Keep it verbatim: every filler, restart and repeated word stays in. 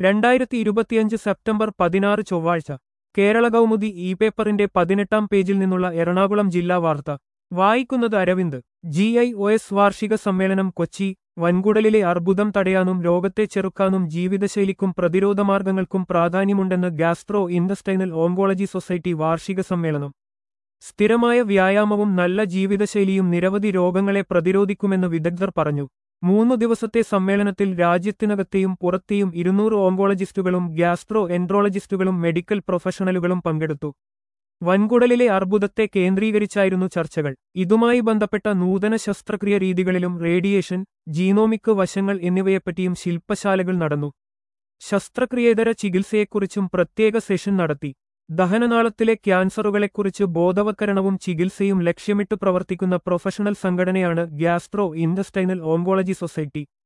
രണ്ടായിരത്തി ഇരുപത്തിയഞ്ച് സെപ്റ്റംബർ പതിനാറ് ചൊവ്വാഴ്ച കേരള കൗമുദി ഇ പേപ്പറിന്റെ പതിനെട്ടാം പേജിൽ നിന്നുള്ള എറണാകുളം ജില്ലാ വാർത്ത വായിക്കുന്നത് Aravind. G I O S വാർഷിക സമ്മേളനം കൊച്ചി. വൻകുടലിലെ അർബുദം തടയാനും രോഗത്തെ ചെറുക്കാനും ജീവിതശൈലിക്കും പ്രതിരോധമാർഗങ്ങൾക്കും പ്രാധാന്യമുണ്ടെന്ന് ഗ്യാസ്ട്രോ ഇൻഡസ്റ്റൈനൽ ഓങ്കോളജി സൊസൈറ്റി വാർഷിക സമ്മേളനം. സ്ഥിരമായ വ്യായാമവും നല്ല ജീവിതശൈലിയും നിരവധി രോഗങ്ങളെ പ്രതിരോധിക്കുമെന്ന് വിദഗ്ധർ പറഞ്ഞു. മൂന്നു ദിവസത്തെ സമ്മേളനത്തിൽ രാജ്യത്തിനകത്തെയും പുറത്തെയും ഇരുന്നൂറ് ഓങ്കോളജിസ്റ്റുകളും ഗ്യാസ്ട്രോ എൻട്രോളജിസ്റ്റുകളും മെഡിക്കൽ പ്രൊഫഷണലുകളും പങ്കെടുത്തു. വൻകുടലിലെ അർബുദത്തെ കേന്ദ്രീകരിച്ചായിരുന്നു ചർച്ചകൾ. ഇതുമായി ബന്ധപ്പെട്ട നൂതന ശസ്ത്രക്രിയ രീതികളിലും റേഡിയേഷൻ, ജീനോമിക് വശങ്ങൾ എന്നിവയെപ്പറ്റിയും ശില്പശാലകൾ നടന്നു. ശസ്ത്രക്രിയേതര ചികിത്സയെക്കുറിച്ചും പ്രത്യേക സെഷൻ നടത്തി. ദഹനനാളത്തിലെ ക്യാൻസറുകളെക്കുറിച്ച് ബോധവത്കരണവും ചികിത്സയും ലക്ഷ്യമിട്ട് പ്രവർത്തിക്കുന്ന പ്രൊഫഷണൽ സംഘടനയാണ് ഗ്യാസ്ട്രോ ഇൻഡസ്റ്റൈനൽ ഓങ്കോളജി സൊസൈറ്റി.